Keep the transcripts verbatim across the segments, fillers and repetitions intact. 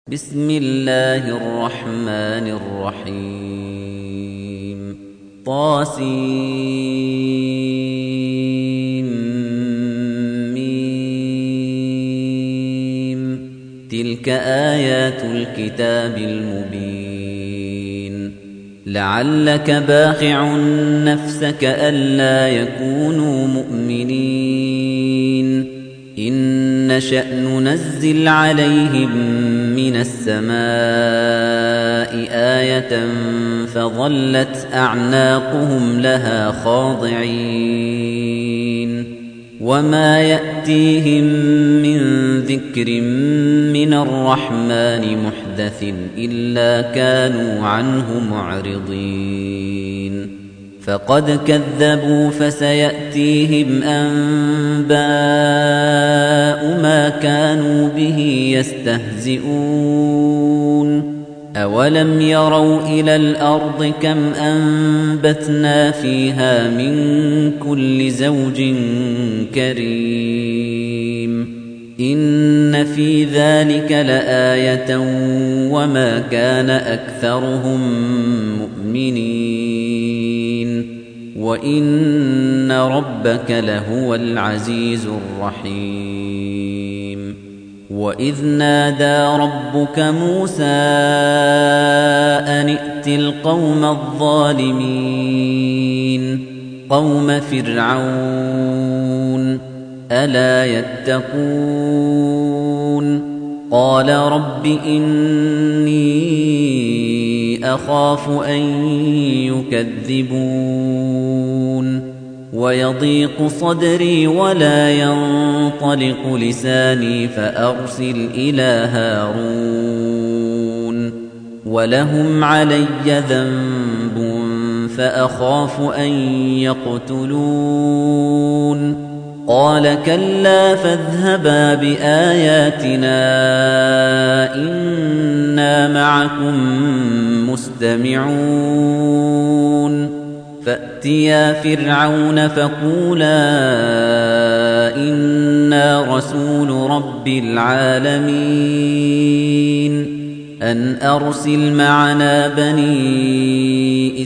بسم الله الرحمن الرحيم طاسيم ميم تلك آيات الكتاب المبين لعلك باخع نفسك ألا يكونوا مؤمنين إن نشأ ننزل عليهم من السماء آية فظلت أعناقهم لها خاضعين وما يأتيهم من ذكر من الرحمن محدث إلا كانوا عنه معرضين فقد كذبوا فسيأتيهم أنباء ما كانوا به يستهزئون أولم يروا إلى الأرض كم أنبتنا فيها من كل زوج كريم إن في ذلك لآية وما كان أكثرهم مؤمنين وَإِنَّ رَبَّكَ لَهُوَ الْعَزِيزُ الرَّحِيمُ وَإِذْ نَادَى رَبُّكَ مُوسَىٰ أَنِ ائْتِ الْقَوْمَ الظَّالِمِينَ قَوْمَ فِرْعَوْنَ أَلَا يَتَّقُونَ قَالَ رَبِّ إِنِّي أخاف أن يكذبون ويضيق صدري ولا ينطلق لساني فأرسل إلى هارون ولهم علي ذنب فأخاف أن يقتلون قال كلا فاذهبا بآياتنا إنا معكم مستمعون فأتيا فرعون فقولا إنا رسول رب العالمين أن أرسل معنا بني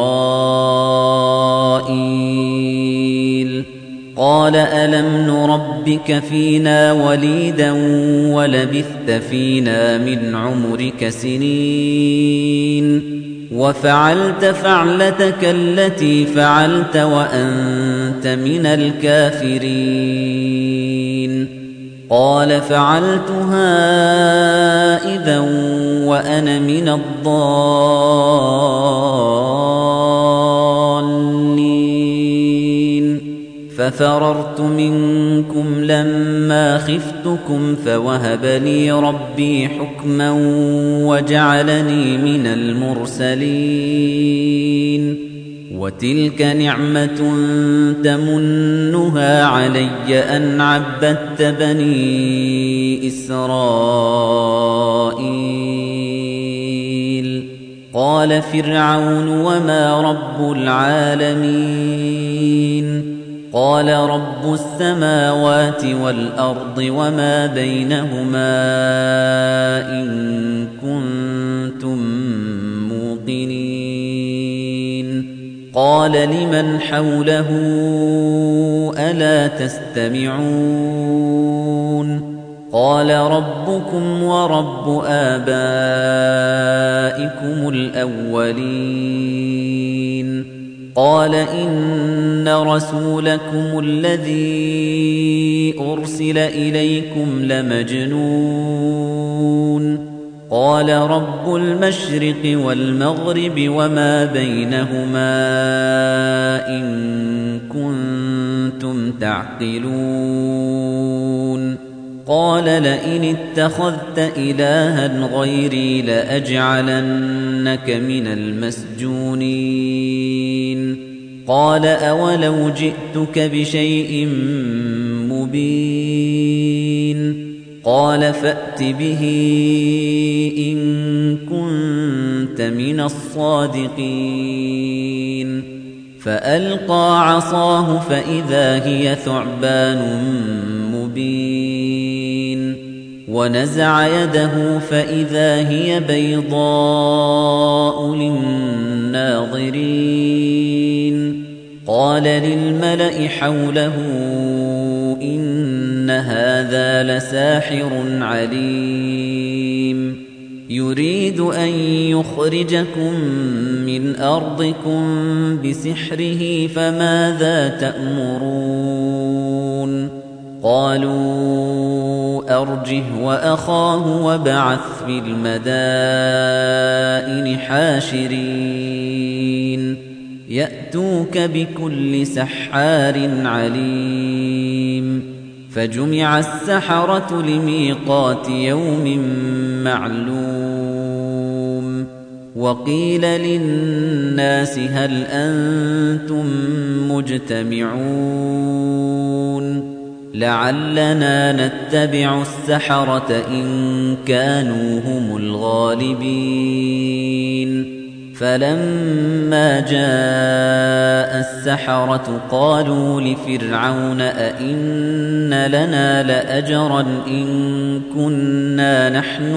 إسرائيل قال ألم نربك فينا وليدا ولبثت فينا من عمرك سنين وفعلت فعلتك التي فعلت وأنت من الكافرين قال فعلتها إذا وأنا من الضالين ففررت منكم لما خفتكم فوهب لي ربي حكما وجعلني من المرسلين وتلك نعمة تمنها علي أن عبدت بني إسرائيل قال فرعون وما رب العالمين قال رب السماوات والأرض وما بينهما إن كنتم موقنين قال لمن حوله ألا تستمعون قال ربكم ورب آبائكم الأولين قال إن رسولكم الذي أرسل إليكم لمجنون قال رب المشرق والمغرب وما بينهما إن كنتم تعقلون قال لئن اتخذت إلها غيري لأجعلنك من المسجونين قال أولو جئتك بشيء مبين قال فأت به إن كنت من الصادقين فألقى عصاه فإذا هي ثعبان مبين ونزع يده فإذا هي بيضاء للناظرين قال للملأ حوله إن هذا لساحر عليم يريد أن يخرجكم من أرضكم بسحره فماذا تأمرون قالوا أرجه وأخاه وابعث في المدائن حاشرين يأتوك بكل سحار عليم فجمع السحرة لميقات يوم معلوم وقيل للناس هل أنتم مجتمعون لعلنا نتبع السحرة إن كانوا هم الغالبين فلما جاء السحرة قالوا لفرعون أئن لنا لأجرا إن كنا نحن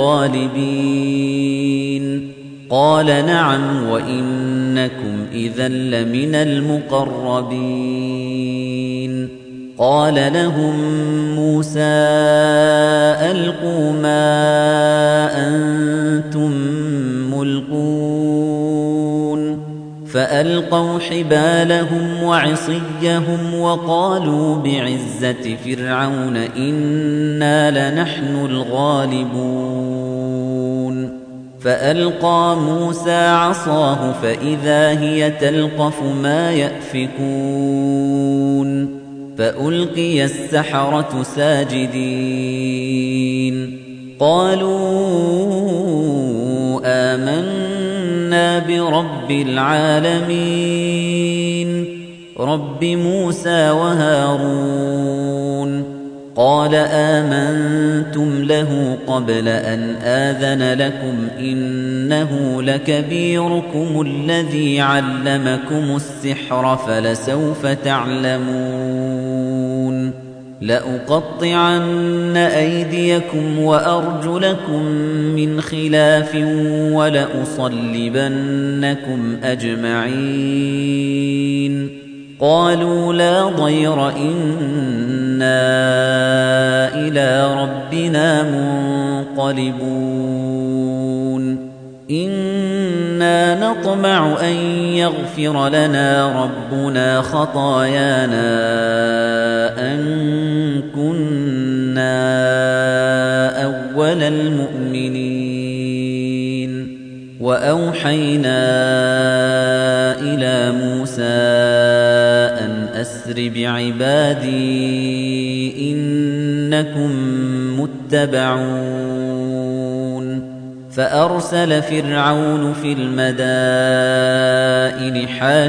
الغالبين قال نعم وإنكم إذا لمن المقربين قال لهم موسى ألقوا ما أنتم ملقون فألقوا حبالهم وعصيهم وقالوا بعزة فرعون إنا لنحن الغالبون فألقى موسى عصاه فإذا هي تلقف ما يأفكون فألقي السحرة ساجدين قالوا آمنا برب العالمين رب موسى وهارون قال آمنتم له قبل أن آذن لكم إنه لكبيركم الذي علمكم السحر فلسوف تعلمون لأقطعن أيديكم وأرجلكم من خلاف ولأصلبنكم أجمعين قالوا لا ضير إنا إلى ربنا منقلبون إنا نطمع أن يغفر لنا ربنا خطايانا أن كنا أول المؤمنين وأوحينا إلى موسى أن أسر بعبادي إنكم متبعون فأرسل فرعون في المدائن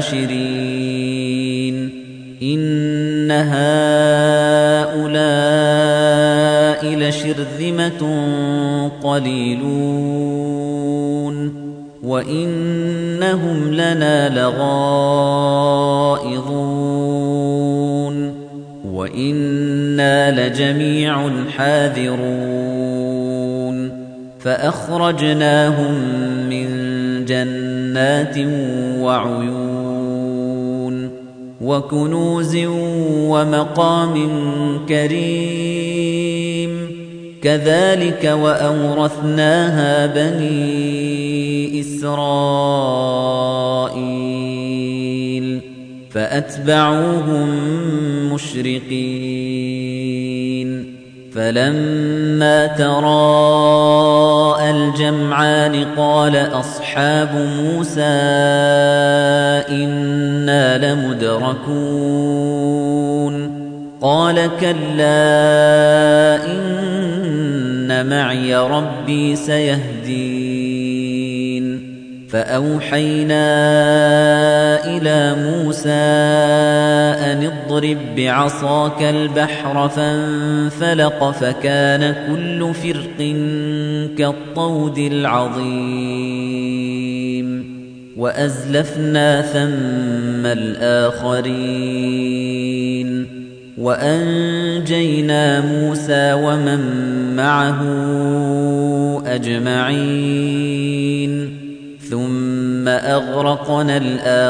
حاشرين إن هؤلاء لشرذمة قليلون وإنهم لنا لغائظون وإنا لجميع حاذرون فأخرجناهم من جنات وعيون وكنوز ومقام كريم كذلك وأورثناها بني إسرائيل فأتبعوهم مشرقين فلما تراءى الجمعان قال أصحاب موسى إنا لمدركون قال كلا إن معي ربي سيهدين فأوحينا إلى موسى أن اضرب بعصاك البحر فانفلق فكان كل فرق كالطود العظيم وأزلفنا ثم الآخرين وأنجينا موسى ومن معه أجمعين ثم أغرقنا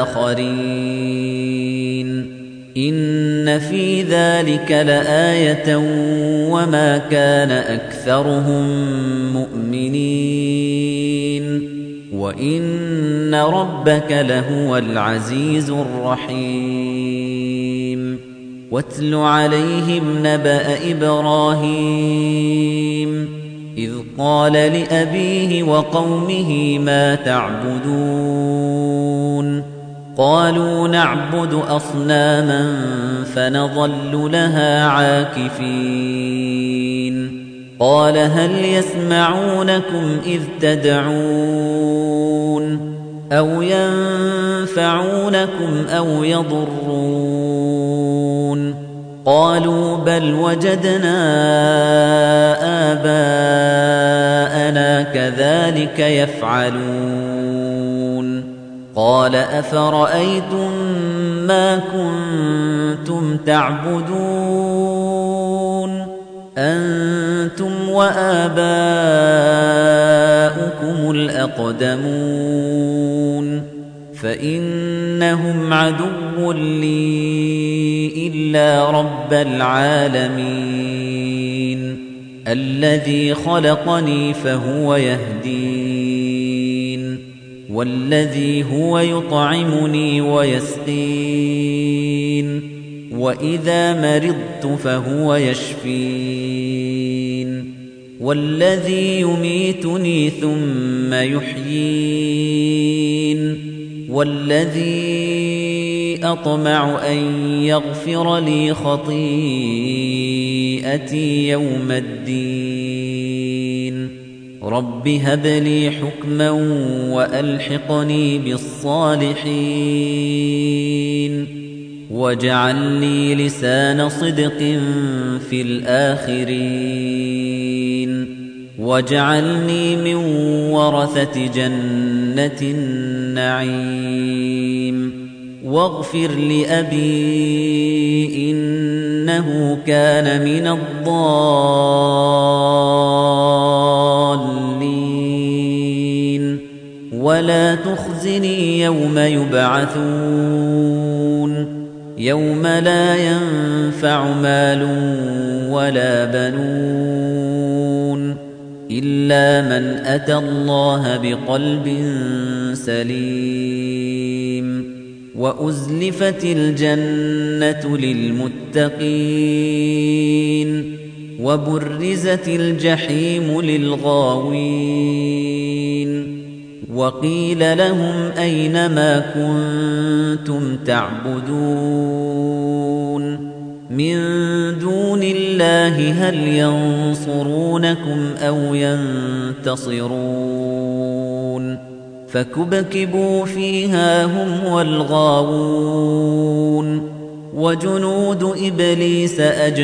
الآخرين إن في ذلك لآية وما كان أكثرهم مؤمنين وإن ربك لهو العزيز الرحيم واتل عليهم نبأ إبراهيم إذ قال لأبيه وقومه ما تعبدون قالوا نعبد أصناما فنظل لها عاكفين قال هل يسمعونكم إذ تدعون أو ينفعونكم أو يضرون قالوا بل وجدنا آباءنا كذلك يفعلون قال أفرأيتم ما كنتم تعبدون أنتم وآباؤكم الأقدمون فإنهم عدو لي إلا رب العالمين الذي خلقني فهو يهدين والذي هو يطعمني ويسقين وإذا مرضت فهو يشفين والذي يميتني ثم يحيين والذي أطمع أن يغفر لي خطيئتي يوم الدين رب هب لي حكما وألحقني بالصالحين واجعل لي لسان صدق في الآخرين واجعلني من ورثة جنة النعيم واغفر لأبي إنه كان من الضالين ولا تخزني يوم يبعثون يوم لا ينفع مال ولا بنون إلا من أتى الله بقلب سليم وأزلفت الجنة للمتقين وبرزت الجحيم للغاوين وقيل لهم أين ما كنتم تعبدون من دون الله هل ينصرونكم أو ينتصرون فكبكبوا فيها هم والغاوون وجنود إبليس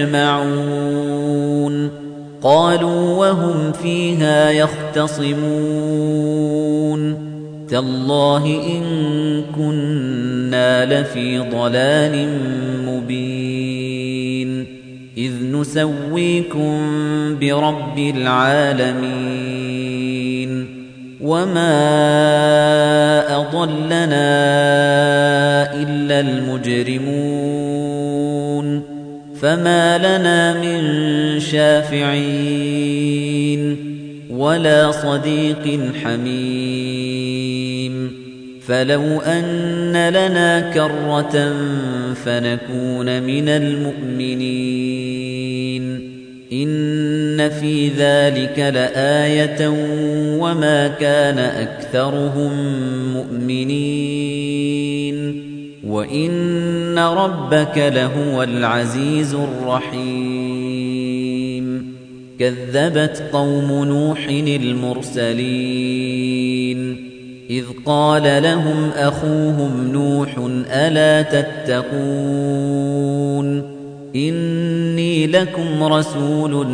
أجمعون قالوا وهم فيها يختصمون تالله إن كنا لفي ضلال مبين إذ نسويكم برب العالمين وما أضلنا إلا المجرمون فما لنا من شافعين ولا صديق حميم فلو أن لنا كرة فنكون من المؤمنين إن في ذلك لآية وما كان أكثرهم مؤمنين وإن ربك لهو العزيز الرحيم كذبت قوم نوح المرسلين إذ قال لهم أخوهم نوح ألا تتقون إني لكم رسول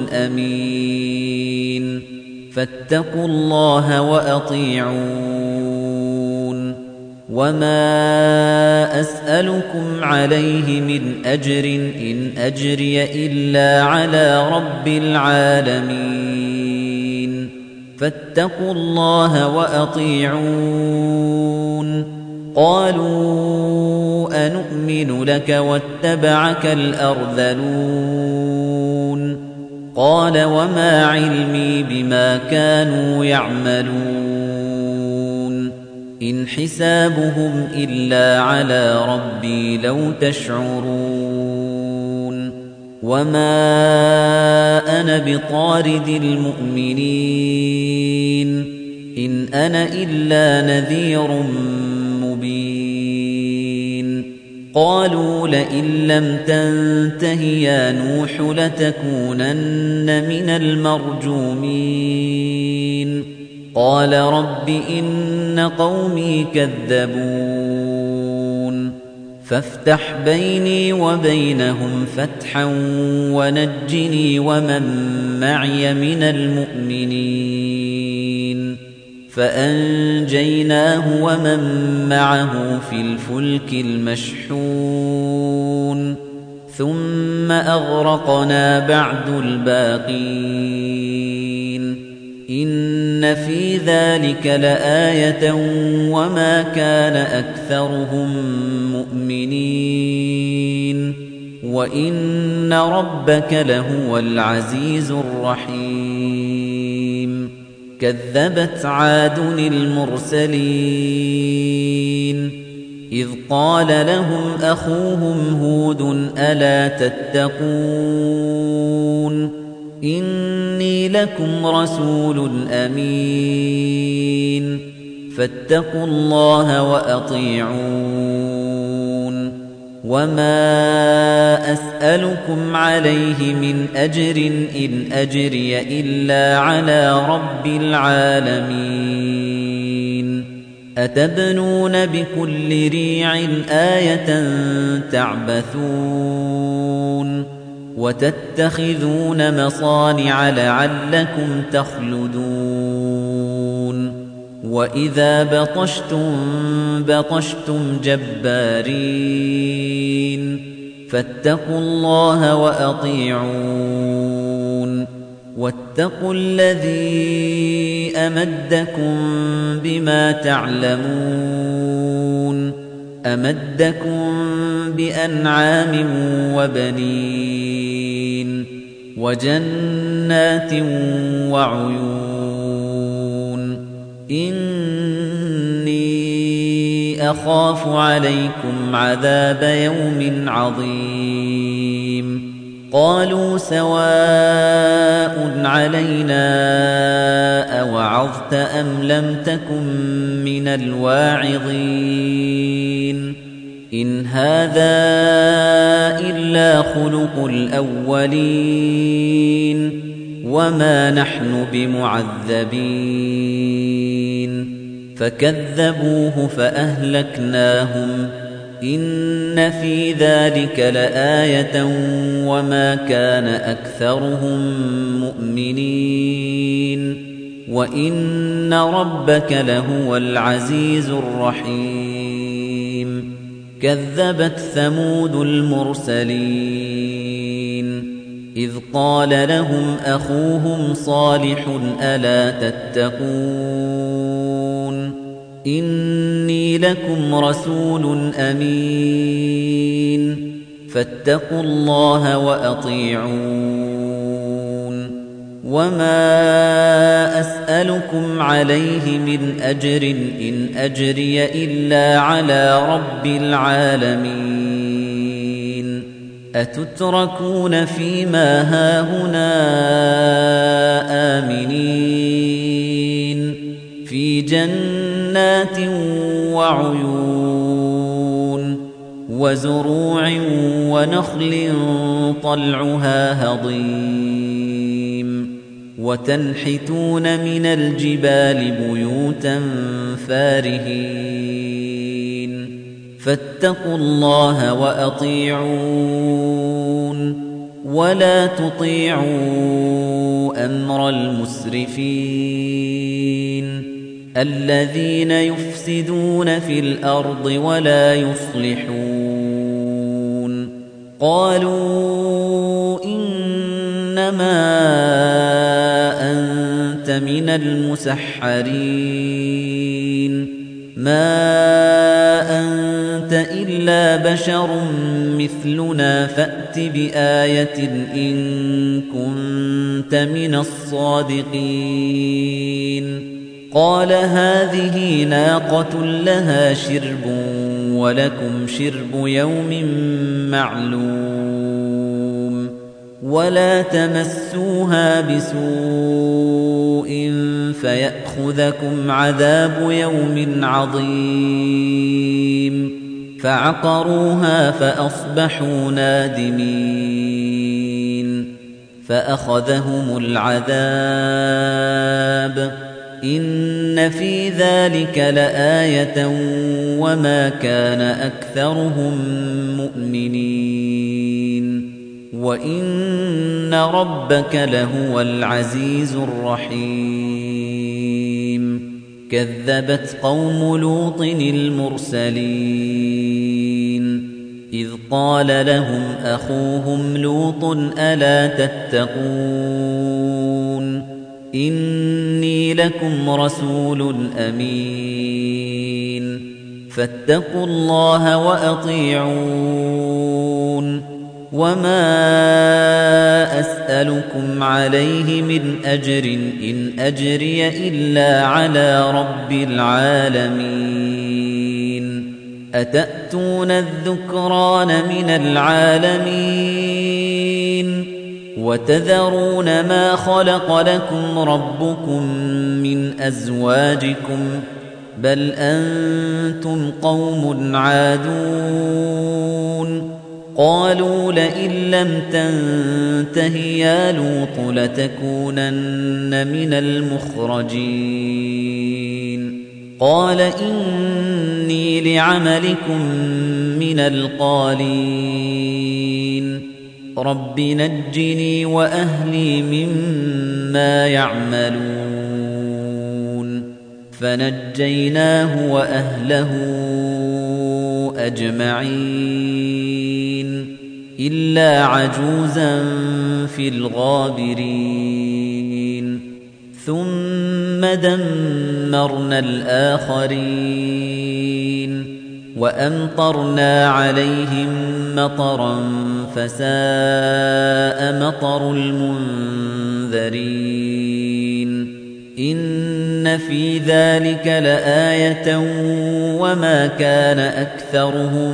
أمين فاتقوا الله وأطيعون وما أسألكم عليه من أجر إن أجري إلا على رب العالمين فاتقوا الله وأطيعون قالوا أنؤمن لك واتبعك الأرذلون قال وما علمي بما كانوا يعملون إن حسابهم إلا على ربي لو تشعرون وما أنا بطارد المؤمنين إن أنا إلا نذير مبين قالوا لئن لم تنته يا نوح لتكونن من المرجومين قال رب إن قومي كذبون فافتح بيني وبينهم فتحا ونجني ومن معي من المؤمنين فأنجيناه ومن معه في الفلك المشحون ثم أغرقنا بعد الباقين إن في ذلك لآية وما كان أكثرهم مؤمنين وإن ربك لهو العزيز الرحيم كذبت عاد المرسلين إذ قال لهم أخوهم هود ألا تتقون إني لكم رسول أمين فاتقوا الله وأطيعون وما أسألكم عليه من أجر إن أجري إلا على رب العالمين أتبنون بكل ريع آية تعبثون وتتخذون مصانع لعلكم تخلدون وإذا بطشتم بطشتم جبارين فاتقوا الله وأطيعون واتقوا الذي أمدكم بما تعلمون أمدكم بأنعام وبنين وجنات وعيون إني أخاف عليكم عذاب يوم عظيم قالوا سواء علينا أوعظت أم لم تكن من الواعظين إن هذا إلا خلق الأولين وما نحن بمعذبين فكذبوه فأهلكناهم إن في ذلك لآية وما كان أكثرهم مؤمنين وإن ربك لهو العزيز الرحيم كذبت ثمود المرسلين إذ قال لهم أخوهم صالح ألا تتقون إني لكم رسول أمين فاتقوا الله وأطيعون وما أسألكم عليه من أجر إن أجري إلا على رب العالمين أتتركون فيما هاهنا آمنين في جنات وعيون وزروع ونخل طلعها هضيم وتنحتون من الجبال بيوتا فارهين فاتقوا الله وأطيعون ولا تطيعوا أمر المسرفين الذين يفسدون في الأرض ولا يصلحون قالوا إنما أنت من المسحرين ما أنت إلا بشر مثلنا فأت بآية إن كنت من الصادقين قال هذه ناقة لها شرب ولكم شرب يوم معلوم ولا تمسوها بسوء فيأخذكم عذاب يوم عظيم فعقروها فأصبحوا نادمين فأخذهم العذاب إن في ذلك لآية وما كان أكثرهم مؤمنين وإن ربك لهو العزيز الرحيم كذبت قوم لوط المرسلين إذ قال لهم أخوهم لوط ألا تتقون إني لكم رسول أمين فاتقوا الله وأطيعون وما أسألكم عليه من أجر إن أجري إلا على رب العالمين أتأتون الذكران من العالمين وتذرون ما خلق لكم ربكم من أزواجكم بل أنتم قوم عادون قالوا لئن لم تنته يا لوط لتكونن من المخرجين قال إني لعملكم من القالين رب نجني وأهلي مما يعملون فنجيناه وأهله أجمعين إلا عجوزا في الغابرين ثم دمرنا الآخرين وأمطرنا عليهم مطرا فساء مطر المنذرين إن في ذلك لآية وما كان أكثرهم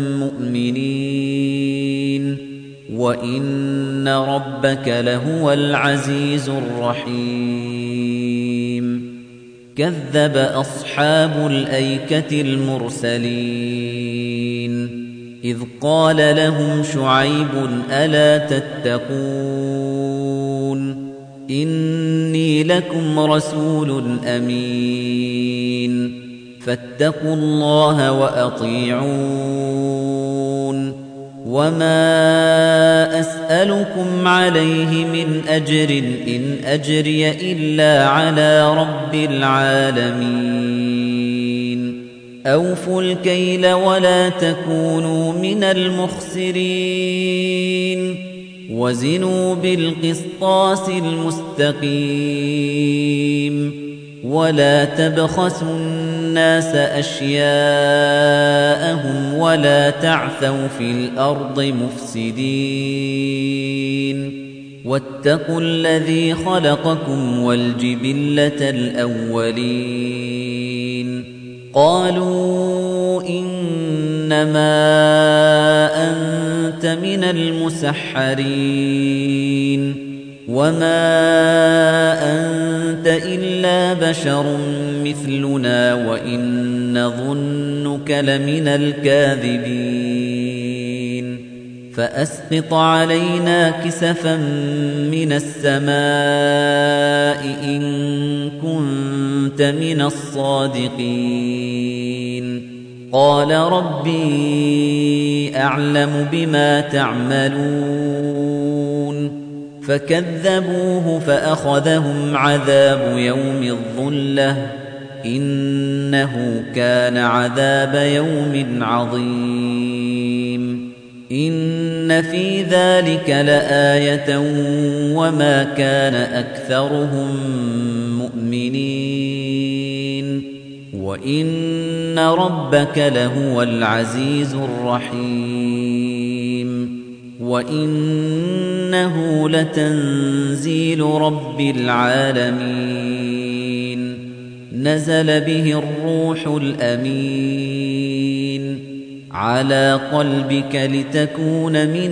مؤمنين وإن ربك لهو العزيز الرحيم كذب أصحاب الأيكة المرسلين إذ قال لهم شعيب ألا تتقون إني لكم رسول أمين فاتقوا الله وأطيعون وما أسألكم عليه من أجر إن أجري إلا على رب العالمين أوفوا الكيل ولا تكونوا من المخسرين وزنوا بالقسطاس المستقيم ولا تبخسوا الناس أشياءهم ولا تعثوا في الأرض مفسدين واتقوا الذي خلقكم والجبلة الأولين قالوا إنما أنت من المسحرين وما أنت إلا بشر مثلنا وإن نظنك لمن الكاذبين فأسقط علينا كسفا من السماء إن كنت من الصادقين قال ربي أعلم بما تعملون فكذبوه فأخذهم عذاب يوم الظلة إنه كان عذاب يوم عظيم إن في ذلك لآية وما كان أكثرهم مؤمنين وإن ربك لهو العزيز الرحيم وإنه لتنزيل رب العالمين نزل به الروح الأمين على قلبك لتكون من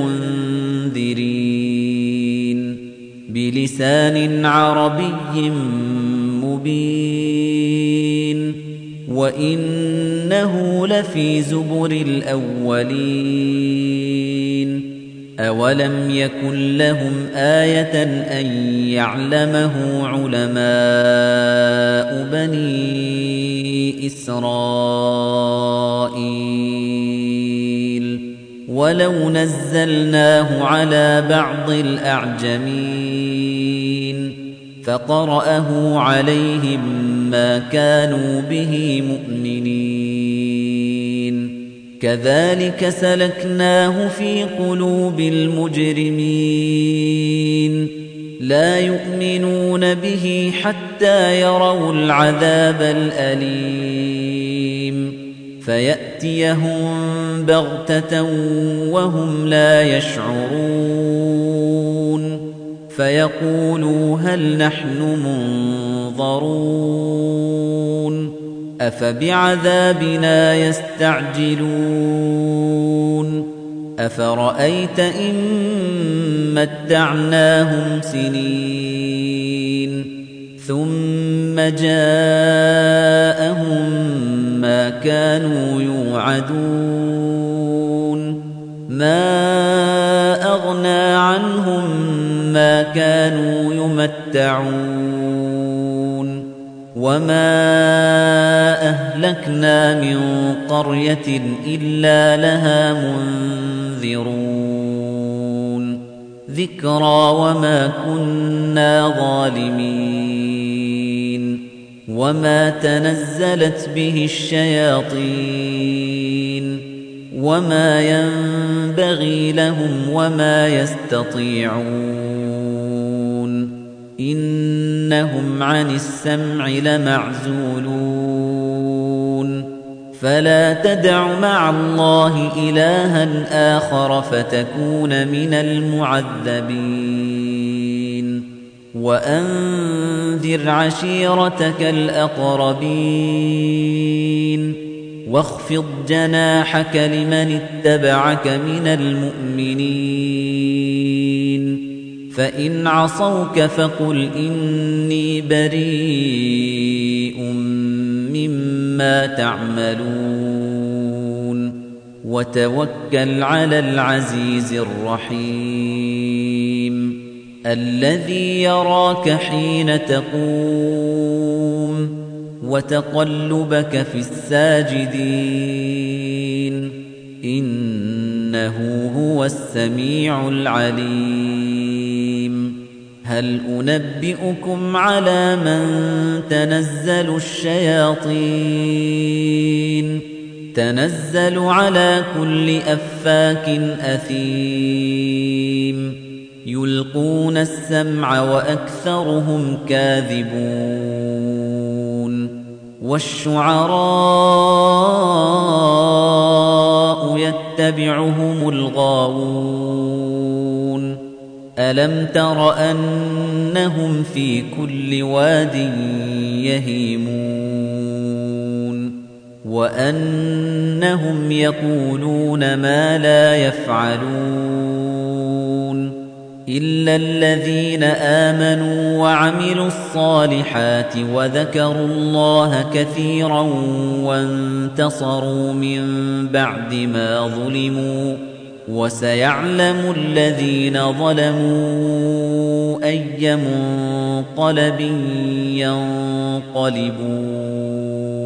المنذرين بلسان عربي مبين وإنه لفي زبر الأولين أولم يكن لهم آية أن يعلمه علماء بني إسرائيل ولو نزلناه على بعض الأعجمين فقرأه عليهم ما كانوا به مؤمنين كذلك سلكناه في قلوب المجرمين لا يؤمنون به حتى يروا العذاب الأليم فيأتيهم بغتة وهم لا يشعرون فيقولوا هل نحن منظرون أفبعذابنا يستعجلون أفرأيت إن متعناهم سنين ثم جاءهم ما كانوا يوعدون ما أغنى عنهم ما كانوا يمتعون وما أهلكنا من قرية إلا لها منذرون ذكرى وما كنا ظالمين وما تنزلت به الشياطين وما ينبغي لهم وما يستطيعون إنهم عن السمع لمعزولون فلا تدع مع الله إلها آخر فتكون من المعذبين وأنذر عشيرتك الأقربين واخفض جناحك لمن اتبعك من المؤمنين فإن عصوك فقل إني بريء مما تعملون وتوكل على العزيز الرحيم الذي يراك حين تقوم وتقلبك في الساجدين إنه هو السميع العليم هل أنبئكم على من تنزل الشياطين تنزل على كل أفاك أثيم يلقون السمع وأكثرهم كاذبون والشعراء يتبعهم الغاوون ألم تر أنهم في كل واد يهيمون وأنهم يقولون ما لا يفعلون إلا الذين آمنوا وعملوا الصالحات وذكروا الله كثيرا وانتصروا من بعد ما ظلموا وسيعلم الذين ظلموا أي منقلب ينقلبون